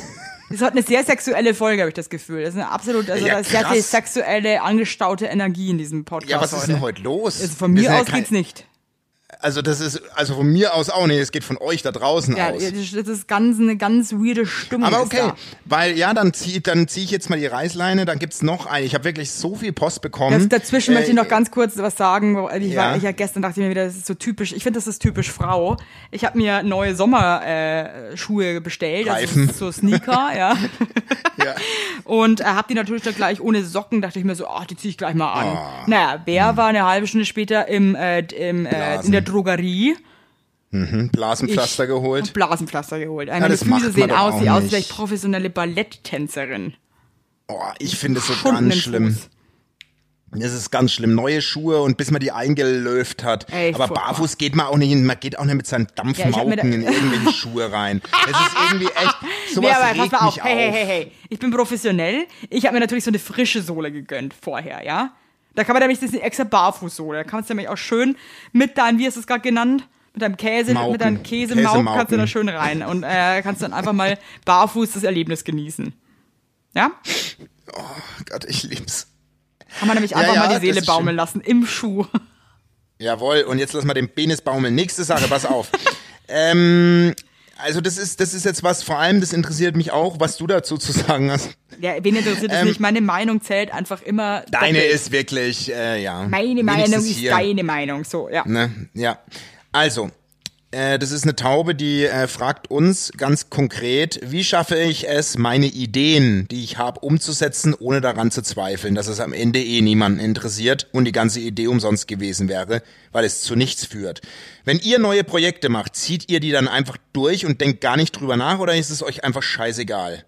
Das ist heute eine sehr sexuelle Folge, habe ich das Gefühl. Das ist eine absolut, also Ja, da ist sehr krass. viel sexuelle, angestaute Energie in diesem Podcast. Ja, was ist heute. denn heute los? Also von Wir mir sind ja aus kein- geht's nicht. Also das ist, also von mir aus auch nicht, es geht von euch da draußen Ja, aus. das das ist ganz, eine ganz weirde Stimmung. Aber ist okay, da. weil ja, dann zieh, dann zieh ich jetzt mal die Reißleine, dann gibt's noch eine. Ich habe wirklich so viel Post bekommen. Das, dazwischen Äh, möchte ich noch ganz kurz was sagen. Ich war, ja. ich ja gestern dachte ich mir wieder, das ist so typisch. Ich finde, das ist typisch Frau. Ich habe mir neue Sommerschuhe äh, Schuhe bestellt, Reifen. also so Sneaker, ja. Ja. Und äh, hab die natürlich dann gleich ohne Socken. Dachte ich mir so, ach, die zieh ich gleich mal an. Oh. Naja, wer war eine halbe Stunde später im, äh, im äh, Blasen. in der Drogerie? Blasenpflaster Ich geholt. hab Blasenpflaster geholt. Ja, Meine das macht Füße man sehen doch aus, auch wie aus, nicht. wie ich professionelle Balletttänzerin. Oh, ich finde es so Schunden ganz im schlimm. Fuß. Das ist ganz schlimm. Neue Schuhe und bis man die eingelöft hat. Ey, Aber furchtbar. barfuß geht man auch nicht hin. Man geht auch nicht mit seinen Ja, ich hab mir da- Dampfmauken in irgendwelche Schuhe rein. Es ist irgendwie echt, sowas Nee, aber regt pass mal auf. mich Hey, hey, auf. hey, hey. Ich bin professionell. Ich habe mir natürlich so eine frische Sohle gegönnt vorher, ja? Da kann man nämlich, das ist eine extra Barfußsohle. Da kannst du nämlich auch schön mit deinem, wie hast du es gerade genannt? Mit deinem Käse, Mauken. mit deinem Käsemauken Käsemauken. kannst du da schön rein. Und äh, kannst dann einfach mal barfuß das Erlebnis genießen. Ja? Oh Gott, ich lieb's. Kann man nämlich Ja, einfach ja, mal die das Seele ist baumeln schön. lassen im Schuh. Jawohl, und jetzt lass mal den Penis baumeln. Nächste Sache, pass auf. ähm, also das ist, das ist jetzt was, vor allem, das interessiert mich auch, was du dazu zu sagen hast. Ja, wen interessiert es Ähm, nicht? Meine Meinung zählt einfach immer. Deine doppelt. ist wirklich, äh, ja. Meine Meinung wenigstens ist hier. deine Meinung. So, ja. Ne? Ja. Also, äh, das ist eine Taube, die äh, fragt uns ganz konkret, wie schaffe ich es, meine Ideen, die ich habe, umzusetzen, ohne daran zu zweifeln, dass es am Ende eh niemanden interessiert und die ganze Idee umsonst gewesen wäre, weil es zu nichts führt. Wenn ihr neue Projekte macht, zieht ihr die dann einfach durch und denkt gar nicht drüber nach oder ist es euch einfach scheißegal?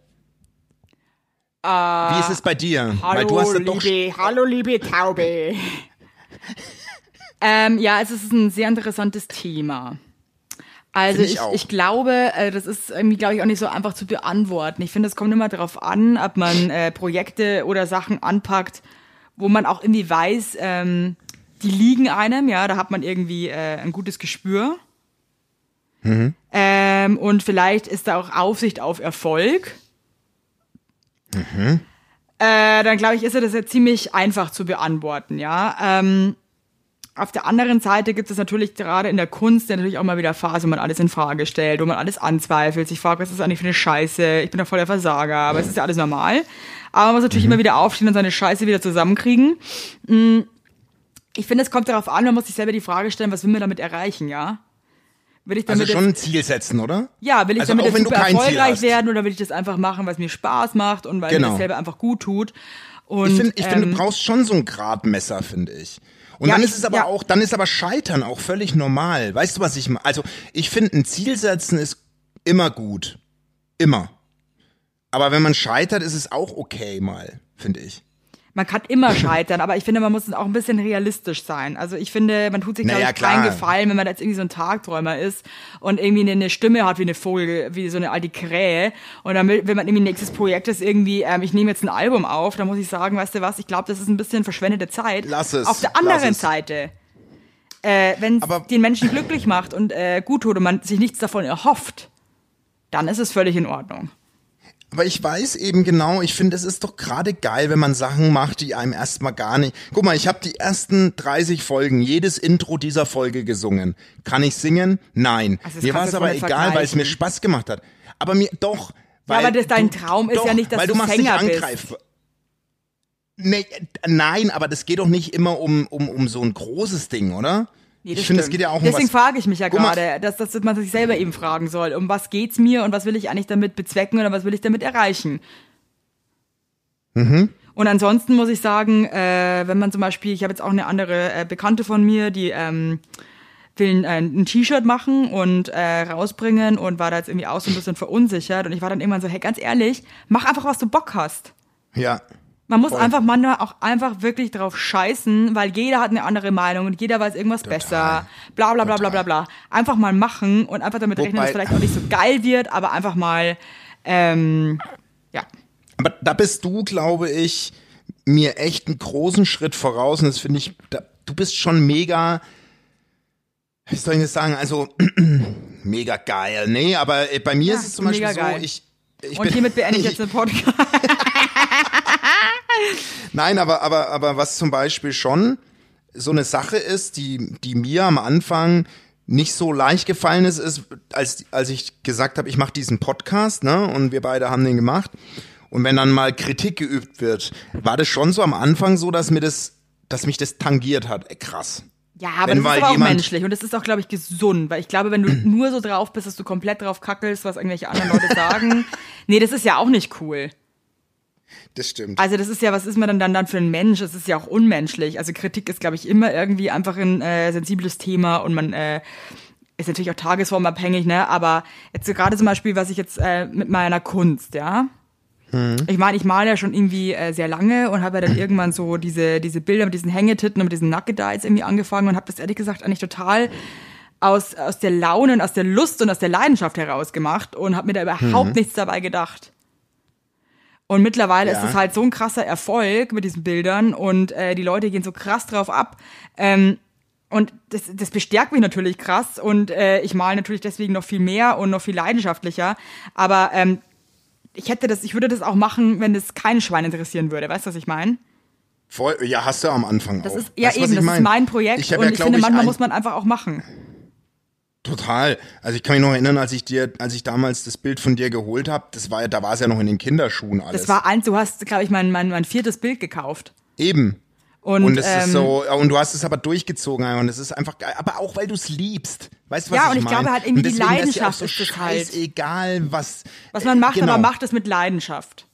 Wie ist es bei dir? Weil Hallo, du hast ja doch liebe, hallo, liebe Taube. ähm, ja, es ist ein sehr interessantes Thema. Also Find ich ich, auch. ich glaube, äh, das ist irgendwie, glaube ich, auch nicht so einfach zu beantworten. Ich finde, es kommt immer darauf an, ob man äh, Projekte oder Sachen anpackt, wo man auch irgendwie weiß, ähm, die liegen einem, ja, da hat man irgendwie äh, ein gutes Gespür. Mhm. Ähm, und vielleicht ist da auch Aufsicht auf Erfolg. Mhm. Äh, dann glaube ich, ist ja das ja ziemlich einfach zu beantworten, ja. Ähm, auf der anderen Seite gibt es natürlich gerade in der Kunst ja natürlich auch mal wieder Phasen, wo man alles in Frage stellt, wo man alles anzweifelt, sich fragt, was ist das eigentlich für eine Scheiße, ich bin doch voll der Versager, aber es ist ja alles normal. Aber man muss natürlich Mhm. immer wieder aufstehen und seine Scheiße wieder zusammenkriegen. Mm, Ich finde, es kommt darauf an, man muss sich selber die Frage stellen, was will man damit erreichen, ja? Will ich also damit schon ein jetzt, Ziel setzen, oder? ja, will ich also damit auch jetzt wenn du super kein Ziel erfolgreich hast. werden oder will ich das einfach machen, was mir Spaß macht und weil mir Genau. das selber einfach gut tut? Und, Ich finde, ich find, ähm, du brauchst schon so ein Gradmesser, finde ich. Und Ja, dann ich- ist es aber ja. auch, dann ist aber Scheitern auch völlig normal. Weißt du, was ich meine? Also, ich finde, ein Ziel setzen ist immer gut. Immer. Aber wenn man scheitert, ist es auch okay mal, finde ich. Man kann immer scheitern, aber ich finde, man muss auch ein bisschen realistisch sein. Also ich finde, man tut sich, glaube Naja, ich, keinen klar. Gefallen, wenn man jetzt irgendwie so ein Tagträumer ist und irgendwie eine, eine Stimme hat wie eine Vogel, wie so eine alte Krähe. Und dann will, wenn man irgendwie nächstes Projekt ist, irgendwie, ähm, ich nehme jetzt ein Album auf, dann muss ich sagen, weißt du was, ich glaube, das ist ein bisschen verschwendete Zeit. Lass es, Auf der lass anderen es. Seite, äh, wenn es Aber- den Menschen glücklich macht und äh, gut tut und man sich nichts davon erhofft, dann ist es völlig in Ordnung. Aber ich weiß eben genau, ich finde, es ist doch gerade geil, wenn man Sachen macht, die einem erstmal gar nicht. Guck mal, ich habe die ersten dreißig Folgen, jedes Intro dieser Folge gesungen. Kann ich singen? Nein. Also das Mir war kannst es du aber voll egal, weil es mir vergleichen. Spaß gemacht hat. Aber mir doch. Ja, Weil aber das, dein du, Traum ist doch, ja nicht, dass weil du du machst Sänger dich bist. angreifbar. Nee, nein, aber das geht doch nicht immer um, um, um so ein großes Ding, oder? Nee, das ich finde, es stimmt. geht ja auch um Deswegen was. frage ich mich ja Guck mal. gerade, dass, dass man sich selber eben fragen soll, um was geht's mir und was will ich eigentlich damit bezwecken oder was will ich damit erreichen? Mhm. Und ansonsten muss ich sagen, äh, wenn man zum Beispiel, ich habe jetzt auch eine andere äh, Bekannte von mir, die ähm, will ein, ein T-Shirt machen und äh, rausbringen und war da jetzt irgendwie auch so ein bisschen verunsichert und ich war dann irgendwann so, hey, ganz ehrlich, mach einfach, was du Bock hast. Ja. Man muss Voll. einfach manchmal auch einfach wirklich drauf scheißen, weil jeder hat eine andere Meinung und jeder weiß irgendwas besser. Bla bla bla bla bla bla. Einfach mal machen und einfach damit rechnen, dass es Wobei- vielleicht auch nicht so geil wird, aber einfach mal, ähm, ja. Aber da bist du, glaube ich, mir echt einen großen Schritt voraus. Und das finde ich, da, du bist schon mega, wie soll ich das sagen, also mega geil. Nee, aber äh, bei mir Ja, ist es zum Beispiel mega so, geil. ich, ich Und bin, hiermit beende ich jetzt den Podcast. Nein, aber, aber, aber was zum Beispiel schon so eine Sache ist, die, die mir am Anfang nicht so leicht gefallen ist, ist, als, als ich gesagt habe, ich mache diesen Podcast, ne, und wir beide haben den gemacht. Und wenn dann mal Kritik geübt wird, war das schon so am Anfang so, dass mir das, dass mich das tangiert hat. Ey, krass. Ja, aber Wenn das mal ist aber auch jemand- menschlich und das ist auch, glaube ich, gesund, weil ich glaube, wenn du nur so drauf bist, dass du komplett drauf kackelst, was irgendwelche anderen Leute sagen, nee, das ist ja auch nicht cool. Das stimmt. Also das ist ja, was ist man dann dann, dann für ein Mensch? Das ist ja auch unmenschlich. Also Kritik ist, glaube ich, immer irgendwie einfach ein äh, sensibles Thema und man äh, ist natürlich auch tagesformabhängig, ne? Aber jetzt so gerade zum Beispiel, was ich jetzt äh, mit meiner Kunst, ja. Hm. Ich meine, ich male ja schon irgendwie äh, sehr lange und habe ja dann irgendwann so diese diese Bilder mit diesen Hängetitten und mit diesen Nackedeis irgendwie angefangen und habe das ehrlich gesagt eigentlich total aus aus der Laune und aus der Lust und aus der Leidenschaft heraus gemacht und habe mir da überhaupt hm. nichts dabei gedacht. Und mittlerweile Ja. ist es halt so ein krasser Erfolg mit diesen Bildern und äh, die Leute gehen so krass drauf ab. Ähm, und das, das bestärkt mich natürlich krass und äh, ich male natürlich deswegen noch viel mehr und noch viel leidenschaftlicher. Aber ähm, ich hätte das, ich würde das auch machen, wenn das kein Schwein interessieren würde. Weißt du, was ich meine? Voll, ja, hast du am Anfang Das auch. ist ja Weißt du, was eben, ich das mein? ist mein Projekt Ich hab und ja, ich glaub finde, ich, manchmal ein- muss man einfach auch machen. Total. Also ich kann mich noch erinnern, als ich dir, als ich damals das Bild von dir geholt habe, das war ja, da war es ja noch in den Kinderschuhen alles. Das war eins, du hast, glaube ich, mein, mein, mein viertes Bild gekauft. Eben. Und, Und es ähm, ist so, und du hast es aber durchgezogen und es ist einfach geil, aber auch weil du es liebst. Weißt du, was Ja, ich und ich meine? glaube halt irgendwie Und die deswegen ist ja auch Leidenschaft so ist das halt. egal, was Was man macht, genau. aber macht es mit Leidenschaft.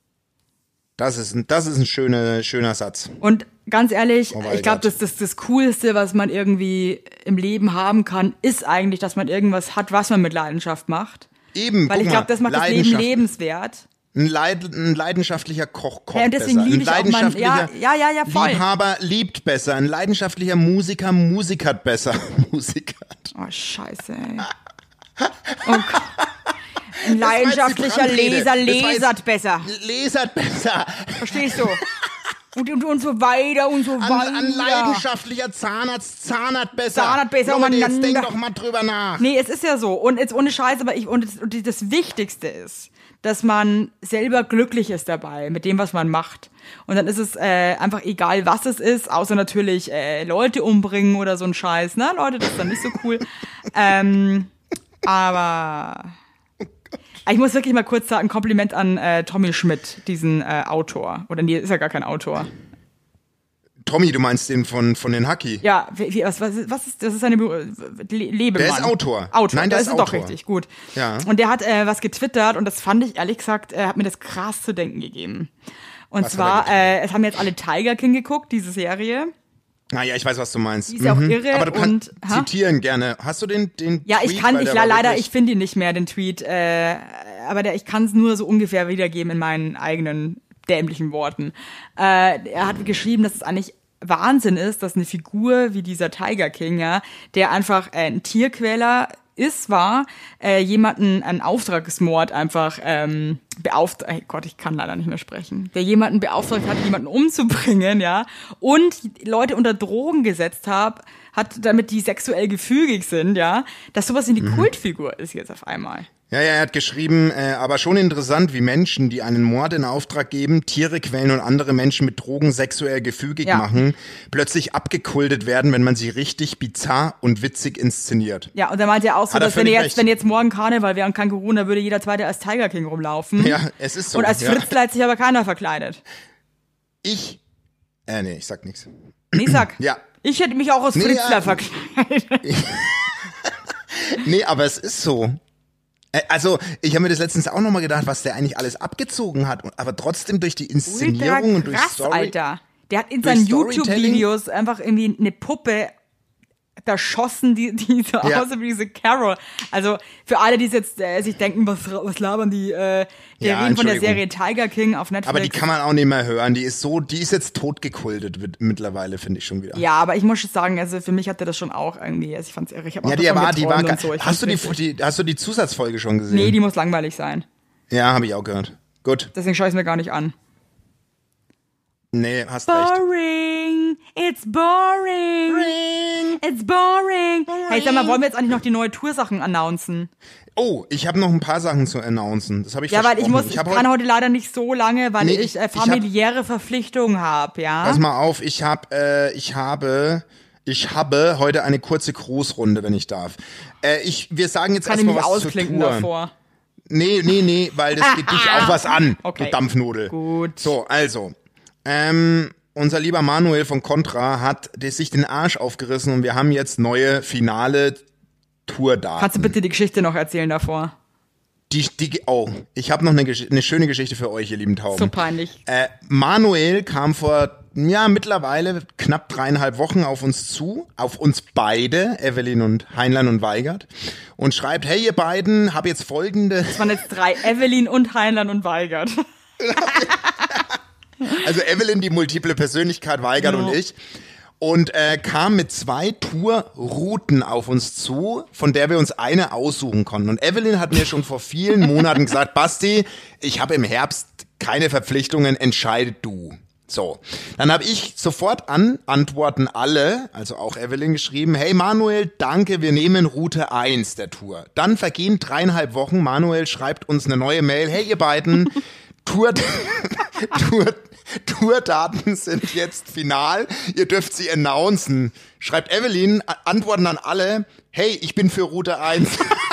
Das ist ein, das ist ein schöner, schöner Satz. Und ganz ehrlich, Oh mein ich glaube, Gott. das, das, das Coolste, was man irgendwie im Leben haben kann, ist eigentlich, dass man irgendwas hat, was man mit Leidenschaft macht. Eben, Weil guck ich glaube, das mal, macht das Leben Leidenschaft. lebenswert. Ein, Leid, ein leidenschaftlicher Koch kocht Ja, und deswegen besser. liebe Ein ich auch mein- leidenschaftlicher ja, ja, ja, ja, voll. Liebhaber liebt besser. Ein leidenschaftlicher Musiker musikert besser. Musikert. Oh, scheiße, ey. Oh Gott. Ein leidenschaftlicher Leser lesert besser. Lesert besser. Verstehst du? Und, und, und so weiter und so Ein, weiter. ein leidenschaftlicher Zahnarzt zahnert besser. Zahnert besser Leute, jetzt umeinander. denk doch mal drüber nach. Nee, es ist ja so. Und jetzt ohne Scheiß, aber ich, und das, und das Wichtigste ist, dass man selber glücklich ist dabei, mit dem, was man macht. Und dann ist es äh, einfach egal, was es ist, außer natürlich äh, Leute umbringen oder so ein Scheiß. Ne, Leute, das ist dann nicht so cool. ähm, aber ich muss wirklich mal kurz sagen, ein Kompliment an äh, Tommy Schmidt, diesen äh, Autor. Oder nee, ist ja gar kein Autor. Tommy, du meinst den von, von den Hacki? Ja, wie, wie, was, was, ist- was ist, das ist eine Le Lebemann. Der ist Autor. Autor, Nein, der der ist ist doch Autor. richtig, gut. Ja. Und der hat äh, was getwittert und das fand ich, ehrlich gesagt, äh, hat mir das krass zu denken gegeben. Und Was hat zwar, er äh, es haben jetzt alle Tiger King geguckt, diese Serie. Naja, ich weiß, was du meinst. Die ist ja auch irre Aber du kannst und- ha? zitieren gerne. Hast du den, den Ja, ich Tweet? kann, Weil ich der la- war leider, wirklich- ich finde ihn nicht mehr, den Tweet, äh, aber der, ich kann es nur so ungefähr wiedergeben in meinen eigenen dämlichen Worten. Äh, er hat geschrieben, dass es eigentlich Wahnsinn ist, dass eine Figur wie dieser Tiger King, ja, der einfach äh, ein Tierquäler ist, war, äh, jemanden einen Auftragsmord einfach ähm, beauftragt, oh Gott, ich kann leider nicht mehr sprechen, der jemanden beauftragt hat, jemanden umzubringen, ja, und Leute unter Drogen gesetzt hat, hat, damit die sexuell gefügig sind, ja, dass sowas in die Mhm. Kultfigur ist jetzt auf einmal. Ja, ja, er hat geschrieben, äh, aber schon interessant, wie Menschen, die einen Mord in Auftrag geben, Tiere quälen und andere Menschen mit Drogen sexuell gefügig Ja. machen, plötzlich abgekultet werden, wenn man sie richtig bizarr und witzig inszeniert. Ja, und er meinte ja auch so, Hat er dass wenn völlig jetzt, recht. wenn jetzt morgen Karneval wäre und kein Corona, würde jeder Zweite als Tiger King rumlaufen. Ja, es ist so. Und als ja. Fritzl hat sich aber keiner verkleidet. Ich, äh, nee, ich sag nix. Nee, sag. Ja. Ich hätte mich auch als Nee, Fritzler ja. verkleidet. Nee, aber es ist so. Äh, Also, ich habe mir das letztens auch nochmal gedacht, was der eigentlich alles abgezogen hat, und- aber trotzdem durch die Inszenierung und durch krass, Story. Alter. Der hat in durch seinen Storytelling- YouTube-Videos einfach irgendwie eine Puppe erschossen, die, die so Ja. aussieht wie diese Carol. Also für alle, die jetzt äh, sich denken, was, was labern die, äh, die Ja, reden von der Entschuldigung. Serie Tiger King auf Netflix. Aber die kann man auch nicht mehr hören. Die ist so, die ist jetzt totgekultet mit- mittlerweile, finde ich schon wieder. Ja, aber ich muss schon sagen, also für mich hatte das schon auch irgendwie, also ich fand's irre. Ich hab auch Ja, die davon war, die war. geträumt und ge- so. Ich Hast du die, fand's richtig. die, hast du die Zusatzfolge schon gesehen? Nee, die muss langweilig sein. Ja, habe ich auch gehört. Gut. Deswegen schaue ich mir gar nicht an. Nee, hast recht. Boring. Ring, it's boring. Ring. It's boring. Hey, sag mal, wollen wir jetzt eigentlich noch die neue Toursachen announcen? Oh, ich habe noch ein paar Sachen zu announcen. Das habe ich Ja, weil ich muss, ich ich hab kann heute leider nicht so lange, weil Nee, ich äh, ich hab- familiäre Verpflichtungen habe, ja. Pass mal auf, ich habe, äh, ich habe, ich habe heute eine kurze Grußrunde, wenn ich darf. Äh, ich, wir sagen jetzt Kann ich erstmal mich was zur ausklinken Tour. davor. Nee, nee, nee, weil das geht dich auch was an, Okay. du Dampfnudel. Gut. So, also, ähm, unser lieber Manuel von Contra hat des- sich den Arsch aufgerissen und wir haben jetzt neue finale Tourdaten. Kannst du bitte die Geschichte noch erzählen davor? Die, die, oh, ich habe noch eine, Gesch- eine schöne Geschichte für euch, ihr lieben Tauben. So peinlich. Äh, Manuel kam vor, ja, mittlerweile knapp dreieinhalb Wochen auf uns zu, auf uns beide, Evelyn und Heinlein und Weigert, und schreibt, hey ihr beiden, hab jetzt folgende, Das waren jetzt drei, Evelyn und Heinlein und Weigert. also Evelyn, die multiple Persönlichkeit, Weigert Ja. und ich, und äh, kam mit zwei Tourrouten auf uns zu, von der wir uns eine aussuchen konnten. Und Evelyn hat mir schon vor vielen Monaten gesagt, Basti, ich habe im Herbst keine Verpflichtungen, entscheide du. So, dann habe ich sofort an, antworten alle, also auch Evelyn geschrieben, hey Manuel, danke, wir nehmen Route eins der Tour. Dann vergehen dreieinhalb Wochen, Manuel schreibt uns eine neue Mail, hey ihr beiden, Tour, Tour, Tourdaten sind jetzt final, ihr dürft sie announcen. Schreibt Evelyn, a- antworten an alle, hey, ich bin für Route eins.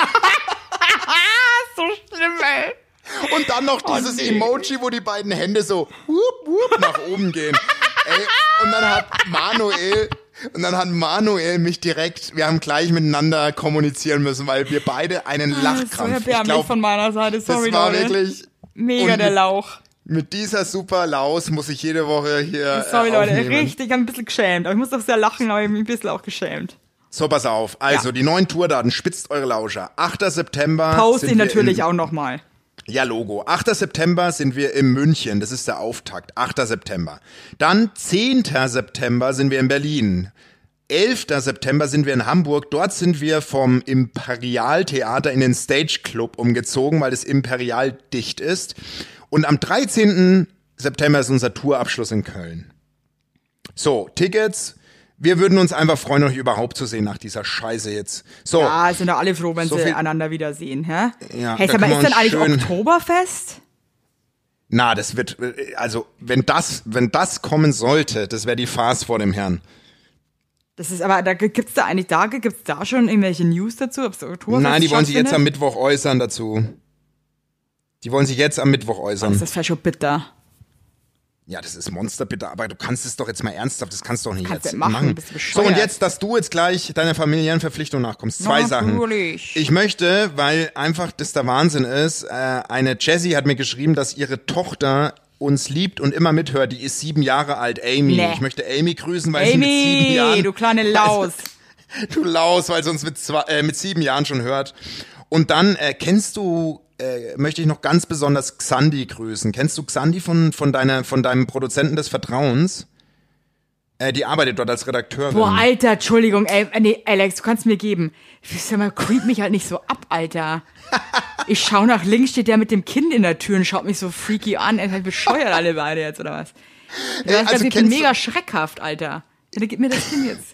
So schlimm, ey. Und dann noch dieses nee. Emoji, wo die beiden Hände so whoop, whoop nach oben gehen. Ey, und dann hat Manuel, und dann hat Manuel mich direkt, wir haben gleich miteinander kommunizieren müssen, weil wir beide einen So Lachkrampf. Ich erbärmlich glaub, von meiner Seite, sorry das war Leute. wirklich Mega und der mit- Lauch. Mit dieser super Laus muss ich jede Woche hier Sorry äh, Leute, aufnehmen. richtig, ich hab ein bisschen geschämt. Aber ich muss doch sehr lachen, aber ich bin ein bisschen auch geschämt. So, pass auf. Also, Ja. die neuen Tourdaten, spitzt eure Lauscher. achter September Poste sind ich wir natürlich in, auch nochmal. Ja, Logo. achter September sind wir in München. Das ist der Auftakt. achter September. Dann zehnter September sind wir in Berlin. elfter September sind wir in Hamburg. Dort sind wir vom Imperial-Theater in den Stage Club umgezogen, weil das Imperial dicht ist. Und am dreizehnten September ist unser Tourabschluss in Köln. So, Tickets. Wir würden uns einfach freuen, euch überhaupt zu sehen nach dieser Scheiße jetzt. So. Ja, sind doch alle froh, wenn So sie viel- einander wiedersehen, hä? Ja, hey, da sag mal, können wir ist denn uns eigentlich schön- Oktoberfest? Na, das wird, also, wenn das, wenn das kommen sollte, das wäre die Farce vor dem Herrn. Das ist aber, da gibt's da eigentlich, da gibt's da schon irgendwelche News dazu, ob es Oktoberfest Nein, die wollen sich jetzt am stattfindet? Mittwoch äußern dazu. Die wollen sich jetzt am Mittwoch äußern. Das ist ja schon bitter. Ja, das ist monsterbitter, aber du kannst es doch jetzt mal ernsthaft, das kannst du doch nicht Kannst jetzt du machen, machen. bist du So, bescheuert. und jetzt, dass du jetzt gleich deiner familiären Verpflichtung nachkommst. Zwei Sachen. Natürlich. Ich möchte, weil einfach das der Wahnsinn ist, äh, eine Jessie hat mir geschrieben, dass ihre Tochter uns liebt und immer mithört. Die ist sieben Jahre alt, Amy. Nee. Ich möchte Amy grüßen, weil sie mit sieben Amy, Jahren... du kleine Laus. Du Laus, weil sie uns mit, zwei, äh, mit sieben Jahren schon hört. Und dann äh, kennst du, äh, möchte ich noch ganz besonders Xandi grüßen. Kennst du Xandi von, von, deiner, von deinem Produzenten des Vertrauens? Äh, die arbeitet dort als Redakteurin. Boah, Alter, Entschuldigung, ey, nee, Alex, du kannst mir geben. Sag mal, creep mich halt nicht so ab, Alter. Ich schau nach links, steht der mit dem Kind in der Tür und schaut mich so freaky an. Ey, halt bescheuert alle beide jetzt, oder was? Ey, Das, das also wird kennst mega schreckhaft, Alter. Ja, gib mir das Kind jetzt.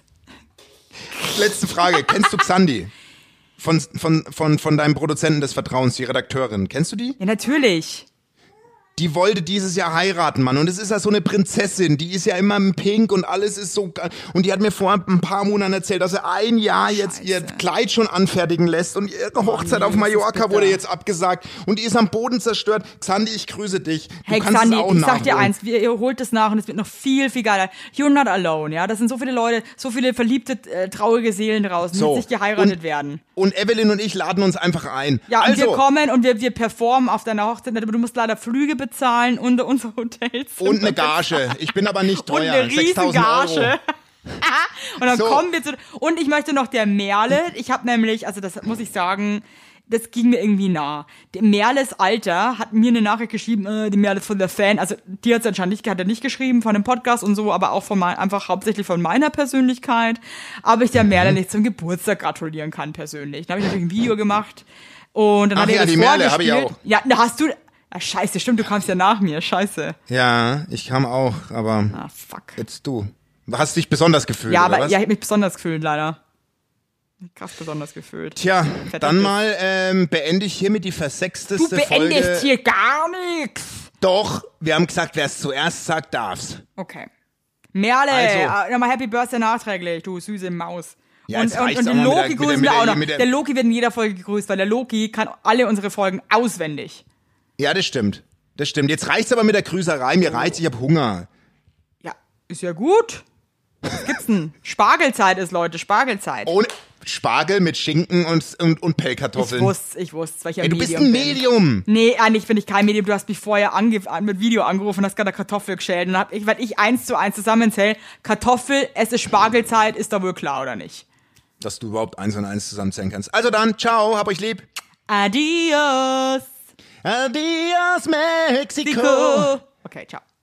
Letzte Frage. Kennst du Xandi? Von, von, von, von deinem Produzenten des Vertrauens, die Redakteurin. Kennst du die? Ja, natürlich. Die wollte dieses Jahr heiraten, Mann. Und es ist ja so eine Prinzessin. Die ist ja immer im Pink und alles ist so geil. Und die hat mir vor ein paar Monaten erzählt, dass sie ein Jahr jetzt Scheiße. ihr Kleid schon anfertigen lässt. Und ihre Hochzeit nee, auf das ist Mallorca bitter. wurde jetzt abgesagt. Und die ist am Boden zerstört. Xandi, ich grüße dich. Du Hey kannst Xandi, es auch ich sag dir nachholen. eins, wir, ihr holt es nach und es wird noch viel, viel geiler. You're not alone, ja. Das sind so viele Leute, so viele verliebte, äh, traurige Seelen draußen, So. die nicht geheiratet Und- werden. Und Evelyn und ich laden uns einfach ein. Ja, und also, wir kommen und wir, wir performen auf deiner Hochzeit, aber du musst leider Flüge bezahlen und unser Hotels. und eine Gage. Ich bin aber nicht Und teuer. eine sechstausend Euro. Riesengage. Und dann So. kommen wir zu... Und ich möchte noch der Merle, ich habe nämlich, also das muss ich sagen, das ging mir irgendwie nah. Der Merles Alter hat mir eine Nachricht geschrieben, äh, die Merle ist von der Fan, also die hat es anscheinend nicht, hat er nicht geschrieben von dem Podcast und so, aber auch von mein, einfach hauptsächlich von meiner Persönlichkeit, aber ich der Mhm. Merle nicht zum Geburtstag gratulieren kann persönlich. Dann habe ich natürlich ein Video gemacht und dann Ach hat er ja, das die Merle hab ich vorgespielt. auch. Ja, da hast du... Ah, scheiße, stimmt, du kamst ja nach mir, scheiße. Ja, ich kam auch, aber Ah, fuck. jetzt du. Hast dich besonders gefühlt, Ja, oder aber was? ja, ich hab mich besonders gefühlt, leider. Krass besonders gefühlt. Tja, Verdammt. dann mal ähm, beende ich hiermit die versechsteste Du beendest Folge. hier gar nichts. Doch, wir haben gesagt, wer es zuerst sagt, darf's. Okay. Merle, Also. äh, nochmal Happy Birthday nachträglich, du süße Maus. Ja, und jetzt und, reicht's und auch den mal mit der- Loki mit der- grüßen mit wir der- auch noch. mit der- Der Loki wird in jeder Folge gegrüßt, weil der Loki kann alle unsere Folgen auswendig. Ja, das stimmt. Das stimmt. Jetzt reicht's aber mit der Grüßerei. Mir reicht's, ich hab Hunger. Ja, ist ja gut. Was gibt's denn? Spargelzeit ist, Leute, Spargelzeit. Ohne Spargel mit Schinken und, und, und Ich Pellkartoffeln. wusste, ich wusste, weil ich ja Ey, du bist Medium ein bin. Medium. Nee, eigentlich bin ich kein Medium. Du hast mich vorher ange mit Video angerufen und hast gerade eine Kartoffel geschält. Und dann hab ich, weil ich eins zu eins zusammenzähle, Kartoffel, es ist Spargelzeit, ist da wohl klar, oder nicht? Dass du überhaupt eins und eins zusammenzählen kannst. Also dann, ciao, hab euch lieb. Adios, Adios, Mexico. Nico. Okay, ciao.